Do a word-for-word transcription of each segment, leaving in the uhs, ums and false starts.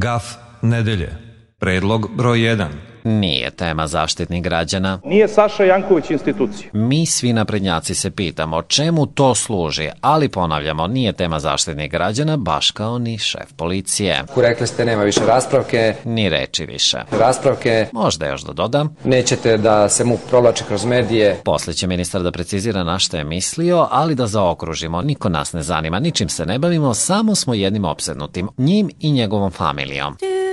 Gaf nedelje. Predlog broj jedan. Nije tema Zaštitnik građana. Nije Saša Janković institucija. Mi svi naprednjaci se pitamo čemu to služi, ali ponavljamo, nije tema Zaštitnik građana, baš kao ni šef policije. Rekli ste nema više raspravke. Ni reči više. Raspravke. Možda još da dodam. Nećete da se mu provlači kroz medije. Poslije će ministar da precizira na što je mislio, ali da zaokružimo, niko nas ne zanima, ničim se ne bavimo, samo smo jednim opsednutim, njim i njegovom familijom.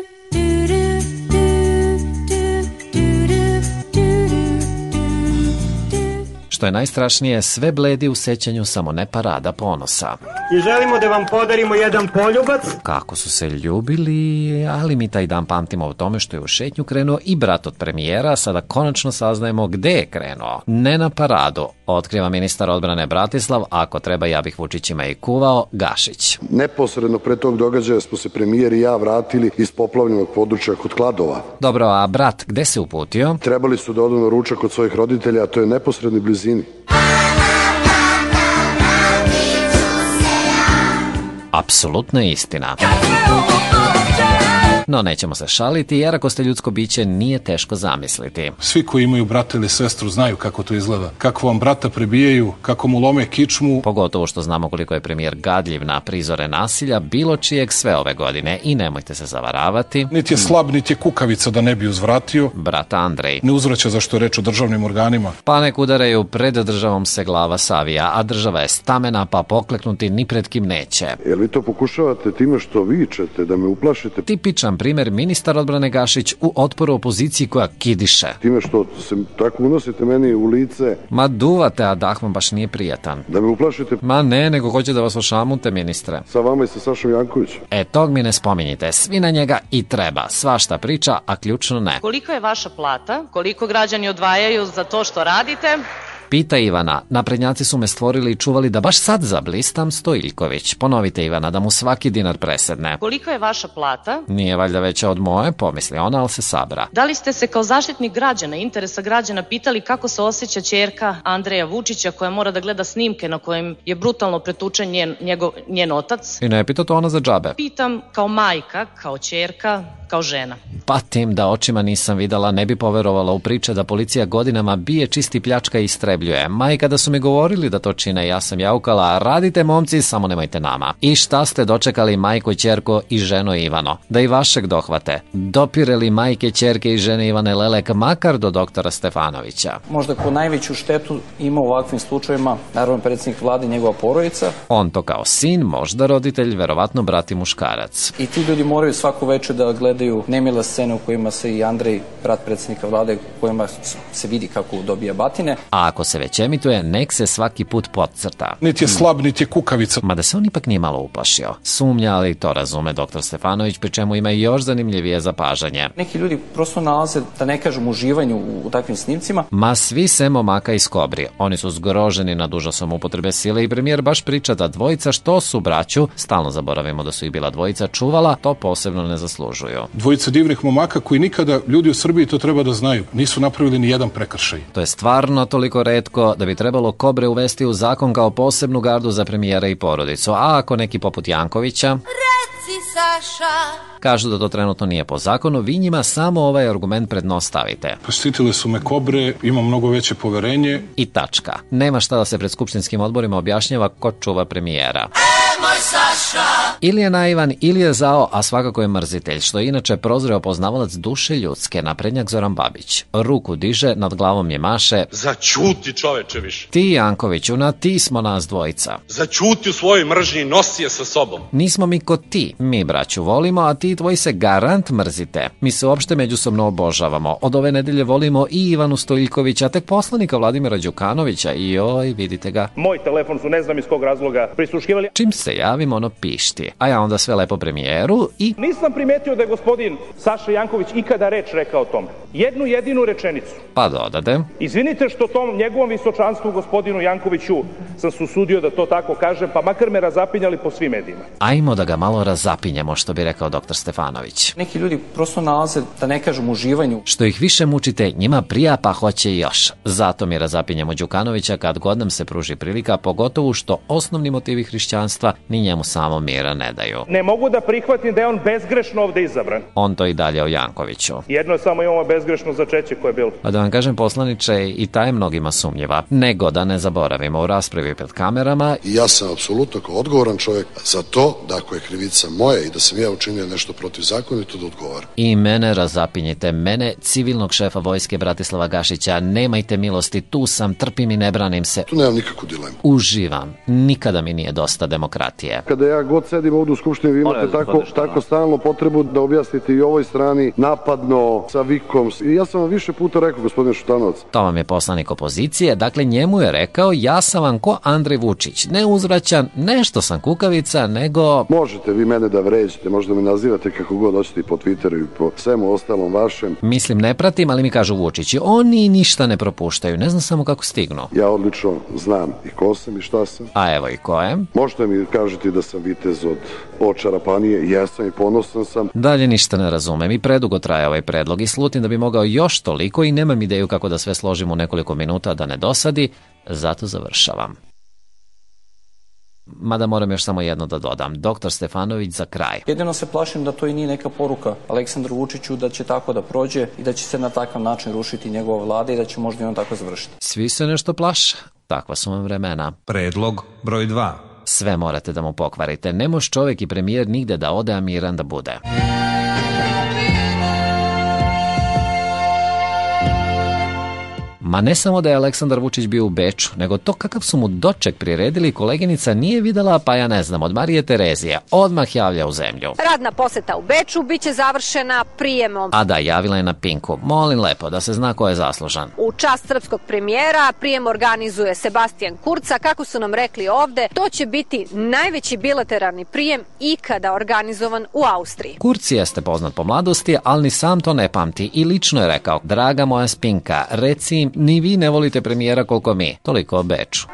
Što je najstrašnije, sve bledi u sećanju, samo ne parada ponosa. I želimo da vam podarimo jedan poljubac. Kako su se ljubili, ali mi taj dan pamtimo u tome što je u šetnju krenuo i brat od premijera, sada konačno saznajemo gde je krenuo. Ne na paradu, otkriva ministar odbrane Bratislav, ako treba ja bih Vučićima i kuvao, Gašić. Neposredno pre tog događaja smo se premijer i ja vratili iz poplavljenog područja kod Kladova. Dobro, a brat gde se uputio? Trebali su da odu na ručak kod svojih roditelja, a to je neposredni blizini. Apsolutna istina. No, nećemo se šaliti, jer ako ste ljudsko biće, nije teško zamisliti. Svi koji imaju brata ili sestru znaju kako to izgleda. Kako vam brata prebijaju, kako mu lome kičmu. Pogotovo što znamo koliko je premijer gadljiv na prizore nasilja, bilo čijeg sve ove godine. I nemojte se zavaravati. Niti je slab, niti je kukavica da ne bi uzvratio. Brat Andrej ne uzvraća zašto je reč o državnim organima. Pa nek udaraju, pred državom se glava savija, a država je stamena, pa pokleknuti ni pred kim neće. Jel vi to pokušavate time što vičete, da me uplašite? Tipičan primer ministar odbrane Gašić u otporu opoziciji koja kidiše. Time što se tako unosite meni u lice. Ma duvate, a dah vam baš nije prijatan. Da me uplašite? Ma ne, nego hoće da vas ošamute, ministre. Sa vama i sa Sašom Jankovićem. E, tog mi ne spominjite, svi na njega i treba. Svašta priča, a ključno ne. Koliko je vaša plata? Koliko građani odvajaju za to što radite? Pita Ivana, naprednjaci su me stvorili i čuvali da baš sad zablistam Stojiljković. Ponovite Ivana, da mu svaki dinar presedne. Koliko je vaša plata? Nije valjda veća od moje, pomisli ona, ali se sabra. Da li ste se kao zaštitnik građana, interesa građana, pitali kako se osjeća ćerka Andreja Vučića koja mora da gleda snimke na kojem je brutalno pretučen njen, njegov, njen otac? I ne pita to ona za džabe. Pitam kao majka, kao ćerka, kao žena. Pa tim da očima nisam videla, ne bi poverovala u priče da policija godinama bije, čisti, pljačka i istrebljuje. Ma i kada su mi govorili da to čine, ja sam jaukala, radite momci, samo nemojte nama. I šta ste dočekali majko, ćerko i ženo Ivano? Da i vašeg dohvate. Dopireli majke, ćerke i žene Ivane Lelek makar do doktora Stefanovića. Možda ko najveću štetu ima u ovakvim slučajevima, naravno predsjednik vlade i njegova porodica. On to kao sin, možda roditelj, verovatno brat i muškarac. I ti ljudi moraju svako večer da gledaju nemile scene u kojima se i Andrej, brat predsjednika vlade, u kojima se vidi kako dobija batine. A ako se već emituje, nek se svaki put podcrta. Niti je slab, niti je kukavica. Mada se on ipak nije malo uplašio. Sumnja, ali to razume doktor Stefanović, pri čemu ima još zanimljivije zapažanje. Neki ljudi prosto nalaze, da ne kažem, uživanju u, u takvim snimcima. Ma svi se momaka iz Kobri. Oni su zgroženi nad užasom upotrebe sile i premijer baš priča da dvojica što su braću, stalno zaboravimo da su i bila dvojica, čuvala, to posebno ne zaslužuju. Dvojica divnih momaka koji nikada, ljudi u Srbiji to treba da znaju, nisu napravili ni jedan prekršaj. To je stvarno toliko retko da bi trebalo Kobre uvesti u zakon kao posebnu gardu za premijera i porodicu. A ako neki poput Jankovića... Reci, Saša... Kažu da to trenutno nije po zakonu, vi njima samo ovaj argument pred nos stavite. Posjetile su me Kobre, imam mnogo veće poverenje. I tačka. Nema šta da se pred skupštinskim odborima objašnjava ko čuva premijera. Moj Saša! Ili je naivan, ili je zao, a svakako je mrzitelj, što je inače prozreo poznavalac duše ljudske, naprednjak Zoran Babić. Ruku diže, nad glavom je maše. Zaćuti, čoveče, više. Ti, Jankoviću, na ti smo nas dvojica. Zaćuti u svojoj mržnji, nosi je sa sobom. Nismo mi ko ti. Mi braću volimo, a ti tvoji se garant mrzite. Mi se uopšte međusobno obožavamo. Od ove nedelje volimo i Ivanu Stojiljkovića, tek poslanika Vladimira Đukanovića. I joj, vidite ga. Moj telefon su ne znam iz kog razloga prisluškivali. Čim se javim, ono pišti. A ja onda sve lepo premijeru i... Nisam primetio da je gospodin Saša Janković ikada reč rekao o tome. Jednu jedinu rečenicu. Pa dodade. Izvinite što tom njegovom visočanstvu gospodinu Jankoviću sam se usudio da to tako kažem, pa makar me razapinjali po svim medijima. Ajmo da ga malo razapinjemo, što bi rekao doktor Stefanović. Neki ljudi prosto nalaze, da ne kažem, uživanju. Što ih više mučite, njima prija pa hoće još. Zato mi razapinjemo Đukanovića kad god nam se pruži prilika, pogotovo što osnovni motivi hrišćanstva ni njemu samo mira ne daju. Ne mogu da prihvatim da je on bezgrešno ovde izabran. On to i dalje o Jankoviću. Jedno samo imamo bezgrešno začeće koje je bilo. A da vam kažem, poslaniče, i ta je mnogima sumnjiva. Nego da ne zaboravimo u raspravi pred kamerama. I ja sam apsolutno kao odgovoran čovjek za to da ako je krivica moja i da sam ja učinio nešto protivzakonito da odgovaram. I mene razapinjite, mene, civilnog šefa vojske Bratislava Gašića, nemajte milosti, tu sam, trpim i ne branim se. Tu nemam nikakvu dilemu. Uživam, nikada mi nije dosta demokratije. Kada ja god sedim ovdje u Skupštini, vi imate tako, tako stalno potrebu da objasnite i ovoj strani napadno, sa vikom. I ja sam vam više puta rekao, gospodine Šutanovac. To vam je poslanik opozicije, dakle njemu je rekao, ja sam vam ko Andrej Vučić, ne uzvraćan, nešto sam kukavica, nego... Možete vi mene da vređete, možda me nazivate kako god hoćete i po Twitteru i po svemu ostalom vašem. Mislim, ne pratim, ali mi kažu Vučići, oni ništa ne propuštaju, ne znam samo kako stignu. Ja odlično znam i ko sam i šta sam. A evo i ko je. Možete mi kažete da sam vitez od očarapanije, jesam i ponosan sam. Dalje ništa ne razumem i predugo traje ovaj predlog i slutim da bi mogao još toliko i nemam ideju kako da sve složim u nekoliko minuta da ne dosadi, zato završavam. Mada moram još samo jedno da dodam. Doktor Stefanović za kraj. Jedino se plašim da to i nije neka poruka Aleksandru Vučiću da će tako da prođe i da će se na takav način rušiti njegova vlada i da će možda i on tako završiti. Svi se nešto plaše. Takva su vam vremena. Predlog broj dva. Sve morate da mu pokvarite. Ne može čovjek i premijer nigde da ode, a miran da bude. Ma ne samo da je Aleksandar Vučić bio u Beču, nego to kakav su mu doček priredili koleginica nije videla, pa ja ne znam, od Marije Terezije. Odmah javlja u zemlju. Radna poseta u Beču biće završena prijemom. A da, javila je na Pinku. Molim lepo da se zna ko je zaslužan. U čast srpskog premijera prijem organizuje Sebastijan Kurca. Kako su nam rekli ovde, to će biti najveći bilateralni prijem ikada organizovan u Austriji. Kurc jeste poznat po mladosti, ali ni sam to ne pamti i lično je rekao: draga moja Spinka, reci im, ni vi ne volite premijera koliko mi. Toliko o Beču.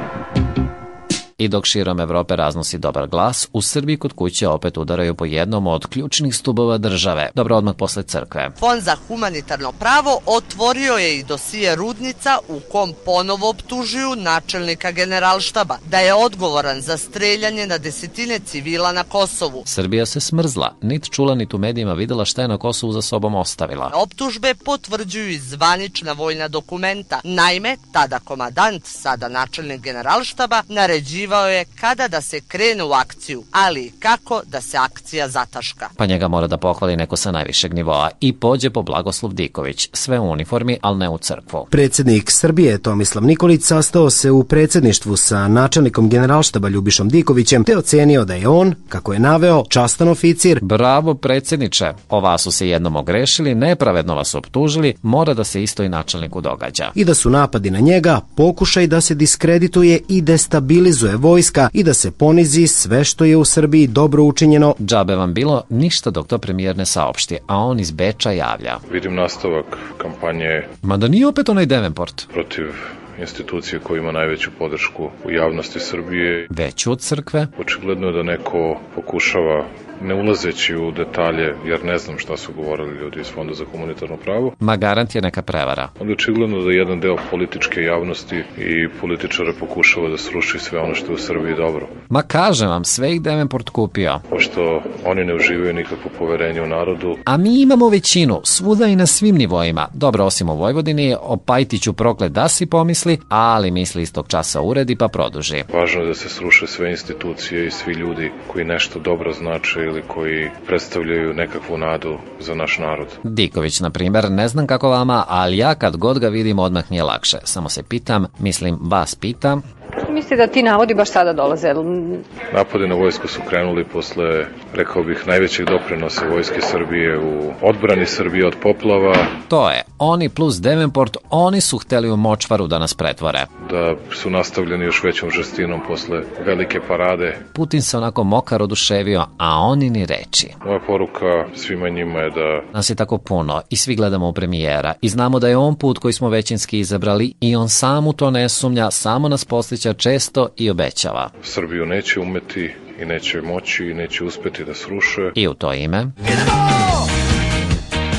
I dok širom Evrope raznosi dobar glas, u Srbiji kod kuće opet udaraju po jednom od ključnih stubova države. Dobro, odmah posle crkve. Fond za humanitarno pravo otvorio je i dosije Rudnica u kom ponovo optužuju načelnika Generalštaba da je odgovoran za streljanje na desetine civila na Kosovu. Srbija se smrzla, nit čula nit u medijima videla šta je na Kosovu za sobom ostavila. Optužbe potvrđuju i zvanična vojna dokumenta. Naime, tada komadant, sada načelnik Generalštaba, naređivao je kada da se krene u akciju, ali i kako da se akcija zataška. Pa njega mora da pohvali neko sa najvišeg nivoa i pođe po Blagoslov Diković, sve u uniformi, ali ne u crkvu. Predsjednik Srbije Tomislav Nikolić sastao se u predsjedništvu sa načelnikom Generalštaba Ljubišom Dikovićem te ocenio da je on, kako je naveo, častan oficir. Bravo predsjedniče, ova su se jednom ogrešili, nepravedno vas optužili, mora da se isto i načelniku događa. I da su napadi na njega pokušaj da se diskredituje i destabilizuje vojska i da se ponizi sve što je u Srbiji dobro učinjeno. Džabe vam bilo ništa dok to premijer ne saopšti, a on iz Beča javlja. Vidim nastavak kampanje. Ma da nije opet onaj Devenport? Protiv institucije koja ima najveću podršku u javnosti Srbije. Veću od crkve? Očigledno je da neko pokušava, ne ulazeći u detalje, jer ne znam šta su govorili ljudi iz Fonda za humanitarno pravo. Ma garant je neka prevara. Ali očigledno da jedan deo političke javnosti i političara pokušava da sruši sve ono što je u Srbiji dobro. Ma kažem vam, sve ih Devenport kupio. Pošto oni ne uživaju nikakvo poverenje u narodu. A mi imamo većinu, svuda i na svim nivoima. Dobro, osim u Vojvodini, o Pajtiću proklet da si pomisli, ali misli istog časa uredi pa produži. Važno je da se sruše sve institucije i svi ljudi koji nešto dobro znače ili koji predstavljaju nekakvu nadu za naš narod. Diković, na primjer, ne znam kako vama, ali ja kad god ga vidim odmah nije lakše. Samo se pitam, mislim vas pitam. Misli da ti navodi baš sada dolaze? Napadi na vojsku su krenuli posle, rekao bih, najvećeg doprinosa vojske Srbije u odbrani Srbije od poplava. To je, oni plus Devenport, oni su hteli u močvaru da nas pretvore. Da su nastavljeni još većom žestinom posle velike parade. Putin se onako mokar oduševio, a oni ni reči. Moja poruka svima njima je da... Nas je tako puno i svi gledamo u premijera i znamo da je on put koji smo većinski izabrali i on sam u to ne sumnja, samo nas posjeća često i obećava. Srbiju neće umeti i neće moći i neće uspeti da sruše. I u to ime...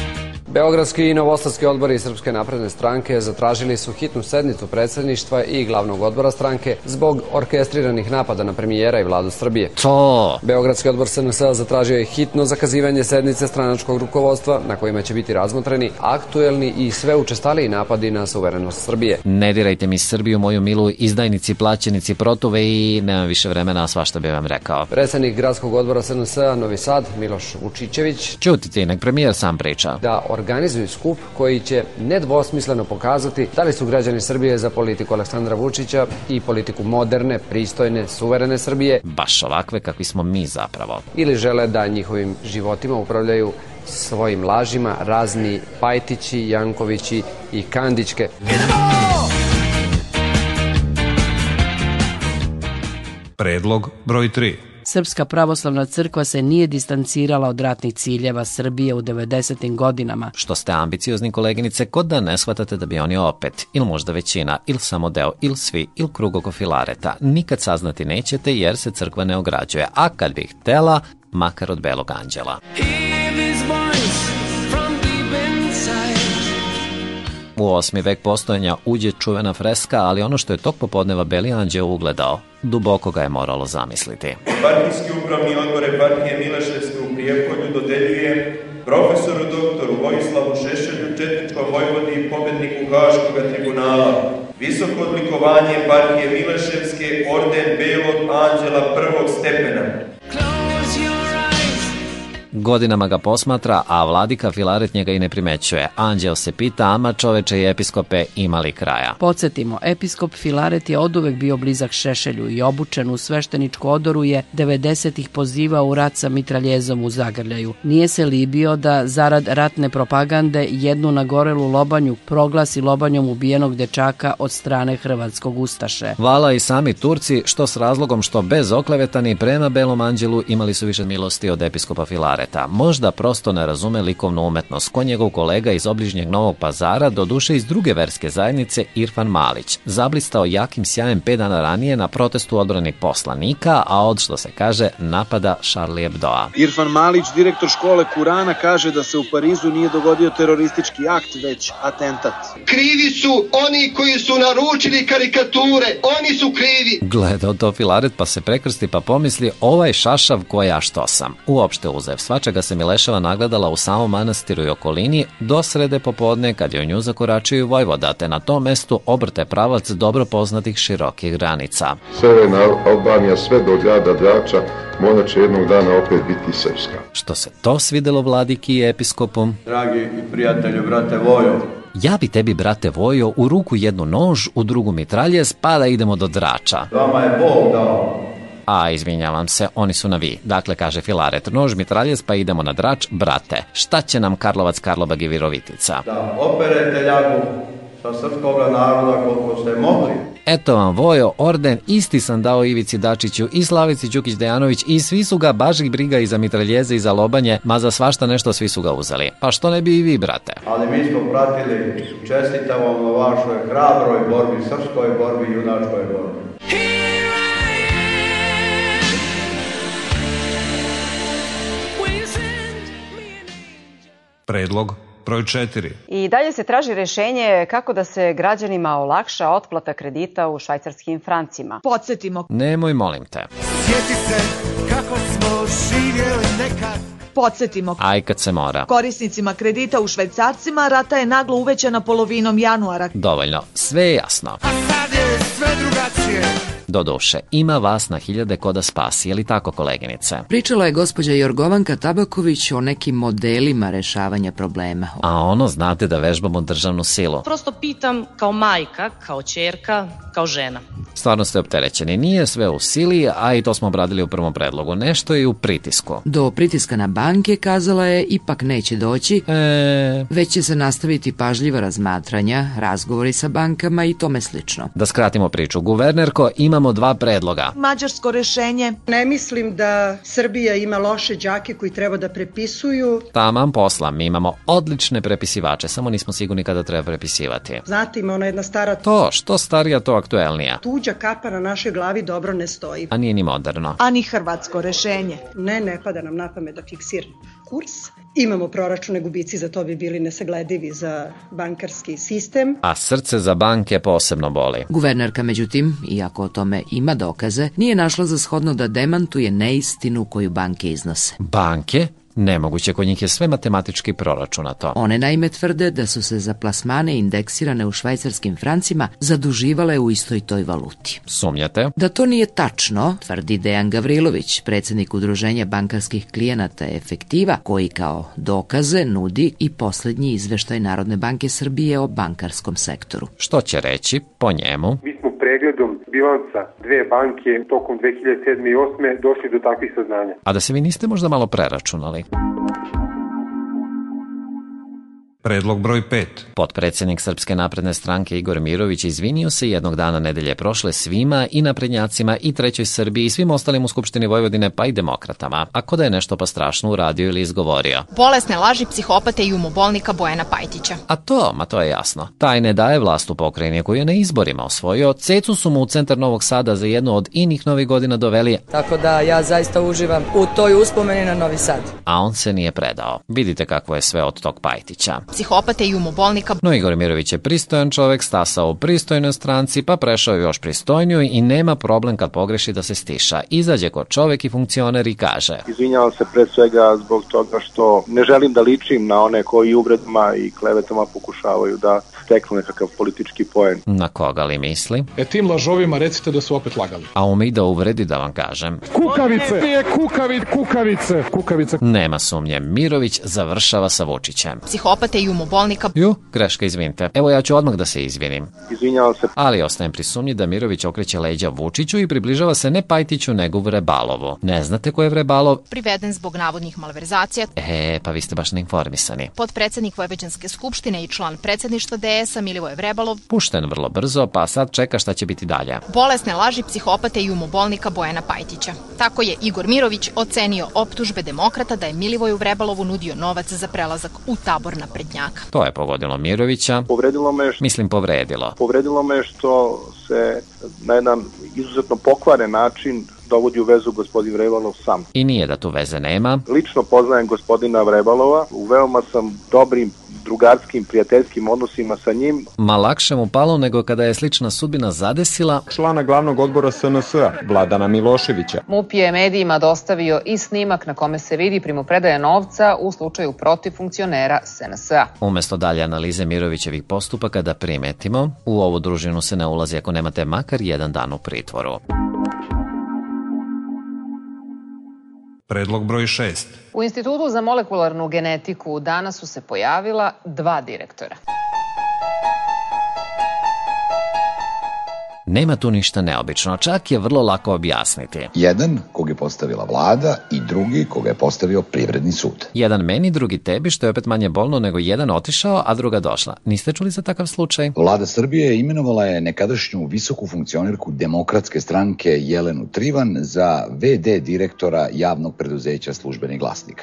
Beogradski i novosadski odbori Srpske napredne stranke zatražili su hitnu sednicu predsjedništva i glavnog odbora stranke zbog orkestriranih napada na premijera i vladu Srbije. To! Beogradski odbor S N S zatražio je hitno zakazivanje sednice stranačkog rukovodstva na kojima će biti razmotreni aktuelni i sve učestaliji napadi na suverenost Srbije. Ne dirajte mi Srbiju, moju milu, izdajnici, plaćenici, protuve i nemam više vremena, a svašta bi vam rekao. Predsjednik gradskog odbora S N S Novi Sad, Miloš Vučićević, Ćutite, nek premijer sam priča. Da organizuju skup koji će nedvosmisleno pokazati da li su građani Srbije za politiku Aleksandra Vučića i politiku moderne, pristojne, suverene Srbije. Baš ovakve kakvi smo mi zapravo. Ili žele da njihovim životima upravljaju svojim lažima razni Pajtići, Jankovići i Kandićke. Predlog broj tri. Srpska pravoslavna crkva se nije distancirala od ratnih ciljeva Srbije u devedesetim godinama. Što ste ambiciozni, koleginice, kod da ne shvatate da bi oni opet, ili možda većina, ili samo deo, ili svi, ili krug oko Filareta, nikad saznati nećete jer se crkva ne ograđuje, a kad bi htela, makar od belog anđela. U osmi vek postojanja uđe čuvena freska, ali ono što je tog popodneva beli anđeo ugledao, duboko ga je moralo zamisliti. Partijski upravni odbor eparhije Mileševske u Prijepolju dodeljuje profesoru doktoru Vojislavu Šešelju, četničkom vojvodi i pobedniku Haškog tribunala, visoko odlikovanje eparhije Mileševske, orden belog anđela prvog stepena. Godinama ga posmatra, a vladika Filaret njega i ne primećuje. Anđeo se pita, ama čoveče i episkope, ima li kraja? Podsjetimo, episkop Filaret je oduvek bio blizak Šešelju i obučen u svešteničku odoru je devedesetih pozivao u rat sa mitraljezom u zagrljaju. Nije se libio da zarad ratne propagande jednu nagorelu lobanju proglasi lobanjom ubijenog dečaka od strane hrvatskog ustaše. Vala i sami Turci, što s razlogom što bez oklevetani prema belom anđelu imali su više milosti od episkopa Filareta. Možda prosto ne razume likovnu umetnost, ko njegov kolega iz obližnjeg Novog Pazara, doduše iz druge verske zajednice, Irfan Malić, zablistao jakim sjajem pet dana ranije na protestu odbrani poslanika, a od, što se kaže, napada Charlie Hebdoa. Irfan Malić, direktor škole Kurana, kaže da se u Parizu nije dogodio teroristički akt, već atentat. Krivi su oni koji su naručili karikature, oni su krivi. Gledao to Filaret pa se prekrsti pa pomisli, ovaj šašav koja što sam. Uopšte uzev svačega se Mileševa nagledala u samom manastiru i okolini do srede popodne kad je u nju zakoračio i vojvoda, te na tom mestu obrte pravac dobro poznatih širokih granica. Severna Albanija sve do grada Drača možda će jednog dana opet biti srpska. Što se to svidelo vladiki i episkopom? Dragi i prijatelju, brate Vojo, ja bi tebi, brate Vojo, u ruku jednu nož, u drugu mitraljez, pa da idemo do Drača. Vama je Bog dao. A, izvinjavam se, oni su na vi. Dakle, kaže Filaret, nož, mitraljez, pa idemo na Drač, brate. Šta će nam Karlovac, Karlobag i Virovitica? Da operete ljagu sa srpskog naroda koliko ste mogli. Eto vam, Vojo, orden isti sam dao Ivici Dačiću i Slavici Đukić-Dejanović i svi su ga baš ih briga i za mitraljeze i za lobanje, ma za svašta nešto svi su ga uzeli. Pa što ne bi i vi, brate? Ali mi smo pratili, čestitamo vam na vašoj hrabroj borbi, srpskoj borbi i junačkoj borbi. Predlog broj četiri. I dalje se traži rešenje kako da se građanima olakša otplata kredita u švajcarskim francima. Podsjetimo. Nemoj, molim te. Sjeti se kako smo živjeli nekad. Podsjetimo. Aj kad se mora. Korisnicima kredita u švajcarcima rata je naglo uvećana polovinom januara. Dovoljno, sve je jasno. A sad je sve drugačije. Doduše, ima vas na hiljade ko da spasi, je li tako, koleginice? Pričala je gospođa Jorgovanka Tabaković o nekim modelima rešavanja problema. A ono, znate da vežbamo državnu silu. Prosto pitam kao majka, kao ćerka, kao žena. Stvarno ste opterećeni, nije sve u sili, a i to smo obradili u prvom predlogu. Nešto je u pritisku. Do pritiska na banke, kazala je, ipak neće doći, e... već će se nastaviti pažljiva razmatranja, razgovori sa bankama i tome slično. Da skratimo priču, guvernerko, imamo dva predloga. Mađarsko rešenje. Ne mislim da Srbija ima loše đake koji treba da prepisuju. Taman posla, mi imamo odlične prepisivače, samo nismo sigurni kada treba prepisivati. Znate, ima ona jedna stara... To, što starija, to aktuelnija. Tuđa kapa na našoj glavi dobro ne stoji. A nije ni moderno. A ni hrvatsko rešenje. Ne, ne pada nam na pamet da fiksiramo. kurs. Imamo proračune, gubici za to bi bili nesagledivi za bankarski sistem. A srce za banke posebno boli. Guvernerka, međutim, iako o tome ima dokaze, nije našla za shodno da demantuje neistinu koju banke iznose. Banke? Nemoguće, kod njih je sve matematički proračunato. One naime tvrde da su se za plasmane indeksirane u švajcarskim francima zaduživale u istoj toj valuti. Sumnjate? Da to nije tačno, tvrdi Dejan Gavrilović, predsjednik Udruženja bankarskih klijenata Efektiva, koji kao dokaze nudi i posljednji izveštaj Narodne banke Srbije o bankarskom sektoru. Što će reći po njemu? Mi smo pregledom bilansa dve banke tokom dve hiljade sedme i osme došli do takvih saznanja. A da se vi niste možda malo preračunali? Predlog broj pet. Potpredsjednik Srpske napredne stranke Igor Mirović izvinio se jednog dana nedelje prošle svima i naprednjacima i Trećoj Srbiji i svim ostalim u Skupštini Vojvodine pa i demokratama. Ako da je nešto pa strašno uradio ili izgovorio. Bolesne laži psihopate i umobolnika Bojana Pajtića. A to, ma to je jasno. Taj ne daje vlast u pokrajini koju je na izborima osvojio. Cecu su mu u centar Novog Sada za jednu od inih novih godina doveli. Tako da ja zaista uživam u toj uspomeni na Novi Sad. A on se nije predao. Vidite kako je sve od tog Pajtića. Psihopate i umobolnika. No Igor Mirović je pristojan čovek, stasao u pristojnoj stranci, pa prešao još pristojniju i nema problem kad pogreši da se stiša. Izađe kod čovek i funkcioner i kaže: Izvinjavam se pre svega zbog toga što ne želim da ličim na one koji uvredama i klevetama pokušavaju da steknu nekakav politički poen. Na koga li misli? E tim lažovima recite da su opet lagali. A ume i da uvredi, da vam kažem. Kukavice! Nije kukavice, kukavice! Kukavice! Nema sumnje, Mirović završava sa Vučićem. Psihopate i umobolnika. Ju, greška, izvinite. Evo ja ću odmah da se izvinim. Izvinjavam se. Ali ostajem pri sumnji da Mirović okreće leđa Vučiću i približava se ne Pajtiću nego Vrebalovu. Ne znate ko je Vrebalov? Priveden zbog navodnih malverzacija. E, pa vi ste baš neinformisani. Potpredsjednik Vojvođanske skupštine i član predsjedništva D S-a Milivoje Vrebalov. Pušten vrlo brzo, pa sad čeka šta će biti dalje. Bolesne laži psihopate i umobolnika Bojana Pajtića. Tako je Igor Mirović ocenio optužbe demokrata da je Milivoju Vrebalovu nudio novac za prelazak u tabor naprednjaka. To je pogodilo Mirovića. Povredilo me što... Mislim povredilo. Povredilo me što se na jedan izuzetno pokvaren način dovodi u vezu gospodin Vrebalov sam. I nije da tu veze nema. Lično poznajem gospodina Vrebalova, u veoma sam dobrim drugarskim, prijateljskim odnosima sa njim. Ma lakše mu palo nego kada je slična sudbina zadesila člana glavnog odbora S N S-a, Vladana Miloševića. MUP je medijima dostavio i snimak na kome se vidi primopredaje novca u slučaju protiv funkcionera S N S-a. Umesto dalje analize Mirovićevih postupaka da primetimo, u ovu družinu se ne ulazi ako nemate makar jedan dan u pritvoru. Predlog broj šest. U Institutu za molekularnu genetiku danas su se pojavila dva direktora. Nema tu ništa neobično, čak je vrlo lako objasniti. Jedan kog je postavila vlada i drugi koga je postavio privredni sud. Jedan meni, drugi tebi, što je opet manje bolno nego jedan otišao, a druga došla. Niste čuli za takav slučaj? Vlada Srbije imenovala je nekadašnju visoku funkcionerku Demokratske stranke Jelenu Trivan za ve de direktora javnog preduzeća Službeni glasnik.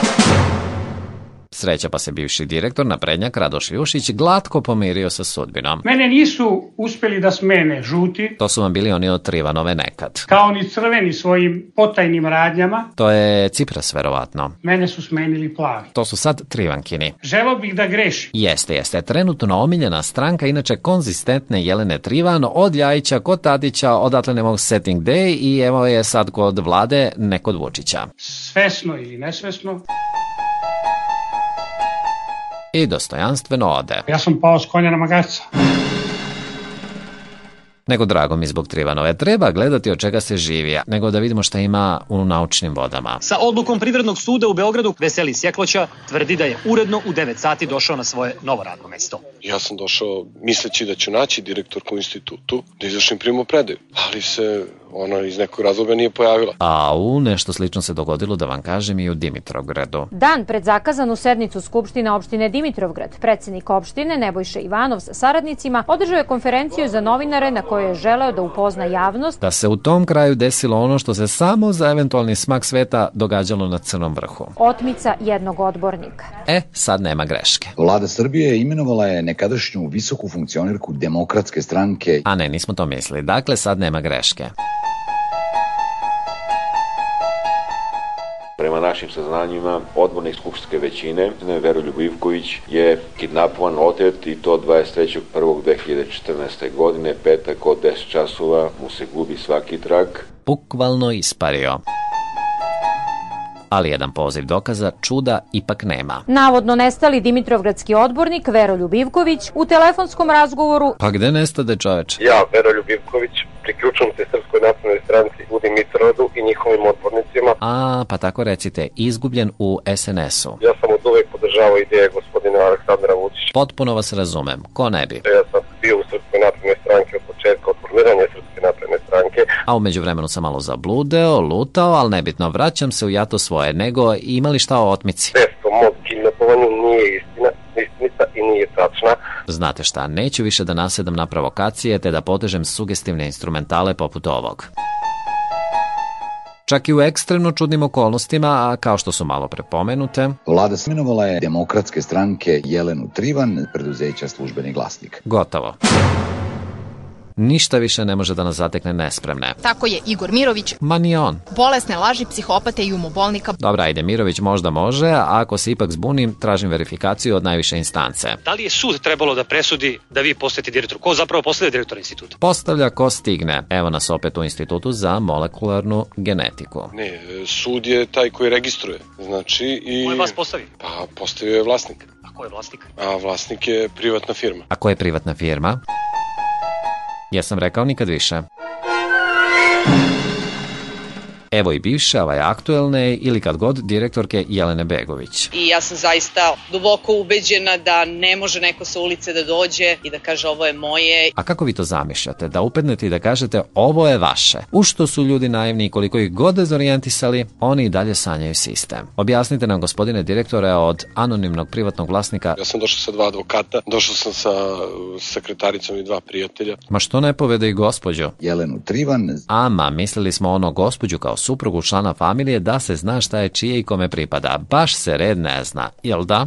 Sreća pa se bivši direktor naprednjak Radoš Ljušić glatko pomirio sa sudbinom. Mene nisu uspeli da smene žuti. To su vam bili oni od Trivanove nekad. Kao ni crveni svojim potajnim radnjama. To je Cipras verovatno. Mene su smenili plavi. To su sad Trivankini. Želeo bih da grešim. Jeste, jeste. Trenutno omiljena stranka, inače konzistentne Jelene Trivan, od Ljajića kod Tadića, odatle ne mogu setting day i evo je sad kod vlade, ne kod Vučića. Svesno ili nesvesno. I dostojanstveno ode. Ja sam pao s konja na magarca. Nego drago mi zbog Trivanove. Treba gledati od čega se živi, nego da vidimo šta ima u naučnim vodama. Sa odlukom Privrednog suda u Beogradu Veseli Sjekloća tvrdi da je uredno u devet sati došao na svoje novo radno mesto. Ja sam došao misleći da ću naći direktorku u institutu, da izvršim primopredaju, ali se ona iz nekog razloga nije pojavila. A u nešto slično se dogodilo, da vam kažem, i u Dimitrovgradu. Dan pred zakazanu sednicu Skupštine opštine Dimitrovgrad, predsjednik opštine Nebojša Ivanov sa saradnicima održao je konferenciju za novinare na kojoj je želeo da upozna javnost da se u tom kraju desilo ono što se samo za eventualni smak sveta događalo na Crnom vrhu. Otmica jednog odbornika. E, sad nema greške. Vlada Srbije imenovala je nekadašnju visoku funkcionerku Demokratske stranke. A ne, nismo to mislili. Dakle, sad nema greške. Prema našim saznanjima, odbornik skupštinske većine, Veroljub Ivković, je kidnapovan, otet i to dvadeset trećeg prvog dve hiljade četrnaeste. godine, petak od deset časova, mu se gubi svaki trag. Bukvalno ispario. Ali jedan poziv dokaza čuda ipak nema. Navodno nestali dimitrovgradski odbornik Veroljub Ivković u telefonskom razgovoru. Pa gde nestade čoveč? Ja, Veroljub Ivković, priključujem se Srpskoj naprednoj stranci u Dimitrovgradu i njihovim odbornicima. A, pa tako recite, izgubljen u es en es u. Ja sam od uvek podržavao ideje gospodina Aleksandra Vučića. Potpuno vas razumem, ko ne bi? Ja sam bio u Srpskoj naprednoj stranci od početka, od formiranja Srpske napredne stranke. A umeđu vremenu sam malo zabludeo, lutao, ali nebitno, vraćam se u jato svoje, nego imali šta o otmici? Testo mog kidnapovanju nije istina, istinita i nije tačna. Znate šta, neću više da nasedam na provokacije, te da potežem sugestivne instrumentale poput ovog. Čak i u ekstremno čudnim okolnostima, a kao što su malo prepomenute, Vlada smenovala je Demokratske stranke Jelenu Trivan, preduzeća Službeni glasnik. Gotovo. Ništa više ne može da nas zatekne nespremne. Tako je Igor Mirović. Ma ni on. Bolesne laži psihopate i umobolnika. Dobra, ajde, Mirović možda može, a ako se ipak zbunim, tražim verifikaciju od najviše instance. Da li je sud trebalo da presudi da vi postajete direktor? Ko zapravo postavlja direktor instituta? Postavlja ko stigne. Evo nas opet u Institutu za molekularnu genetiku. Ne, sud je taj koji registruje. Znači i... Ko je vas postavio? Pa, postavio je vlasnik. A ko je vlasnik? A vlasnik je privatna firma. A ko je privatna firma? Ja sam rekao nikad više. Evo i bivše, ovaj aktuelne ili kad god direktorke Jelene Begović. I ja sam zaista duboko ubeđena da ne može neko sa ulice da dođe i da kaže ovo je moje. A kako vi to zamišljate? Da upadnete i da kažete ovo je vaše? U što su ljudi naivni i koliko ih god dezorijentisali, oni i dalje sanjaju sistem. Objasnite nam, gospodine direktore, od anonimnog privatnog vlasnika. Ja sam došao sa dva advokata, došao sam sa sekretaricom i dva prijatelja. Ma što ne povede i gospođu? Jelenu Trivan. Ama, mislili smo ono gospođu kao suprugu člana familije da se zna šta je čije i kome pripada. Baš se red ne zna, jel da?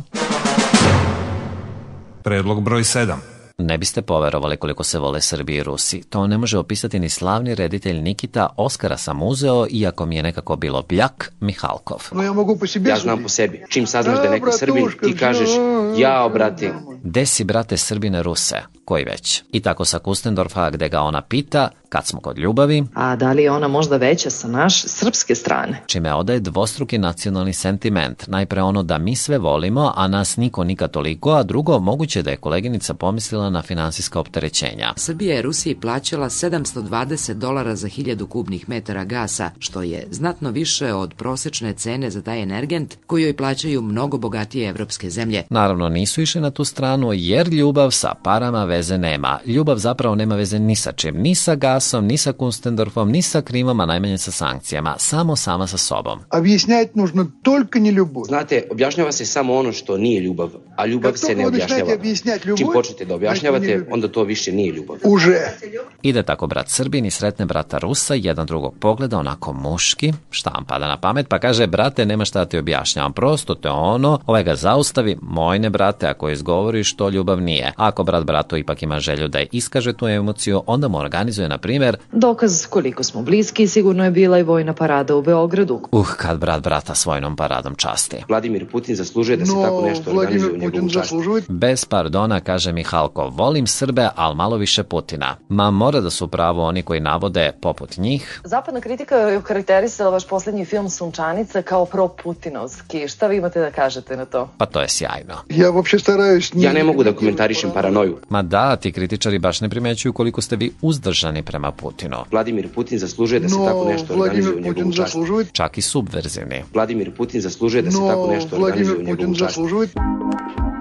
Predlog broj sedam. Ne biste poverovali koliko se vole Srbi i Rusi. To ne može opisati ni slavni reditelj Nikita, Oskara sam uzeo, iako mi je nekako bilo bljak, Mihalkov. No ja mogu po sebi. Ja znam po sebi. Čim saznaš da je neko Srbin, ti kažeš, jao, brate. Gde si, brate, Srbine Ruse? Koji već? I tako sa Kustendorfa, gde ga ona pita, kad smo kod ljubavi. A da li je ona možda veća sa naš srpske strane? Čime odaje dvostruki nacionalni sentiment. Najpre ono da mi sve volimo, a nas niko nikad toliko, a drugo, moguće da je koleginica pomislila na finansijska opterećenja. Srbija je Rusiji plaćala sedamsto dvadeset dolara za hiljadu kubnih metara gasa, što je znatno više od prosečne cene za taj energent, koju joj plaćaju mnogo bogatije evropske zemlje. Naravno, nisu išli na tu stranu, jer ljubav sa parama veze nema. Ljubav zapravo nema veze ni sa čim, ni sa gasom, ni sa Kustendorfom, ni sa Krimom, a najmanje sa sankcijama. Samo sama sa sobom. Objašnjati nužno toliko ne ljubav. Znate, objašnjava se samo ono što nije ljubav, a ljubav se ne objašnjava. Čim počnete da objašnjavate, onda to više nije ljubav. Uže. Ide tako brat Srbin i sretne brata Rusa, jedan drugog pogleda onako muški, šta vam pada na pamet, pa kaže, brate, nema šta ti objašnjavam, prosto te ono, ovaj ga zaustavi, mojne brate, ako izgovoriš, to ljubav nije. Ako brat bratu ipak ima želju da je iskaže tu emociju, onda mu organizuje, na primjer, dokaz koliko smo bliski, sigurno je bila i vojna parada u Beogradu. Uh, kad brat brata s vojnom paradom časti. Vladimir Putin zaslužuje da se no, tako nešto organizuje u njegovu čast. Bez pardona, kaže Mihalko, volim Srbe, ali malo više Putina. Ma mora da su pravo oni koji navode poput njih. Zapadna kritika je okarakterisala vaš poslednji film Sunčanica kao pro-putinovski. Šta vi imate da kažete na to? Pa to je sjajno. Ja uopšte starаюсь... Ja ne mogu da komentarišem paranoju. Ma da, ti kritičari baš ne primećuju koliko ste vi uzdržani prema Putinu. Vladimir Putin zaslužuje da se no, tako nešto organizuje u njegovu čast. Zaslužuje... Čak i subverzivni. Vladimir Putin zaslužuje da se no, tako nešto organizuje u njegovu čast.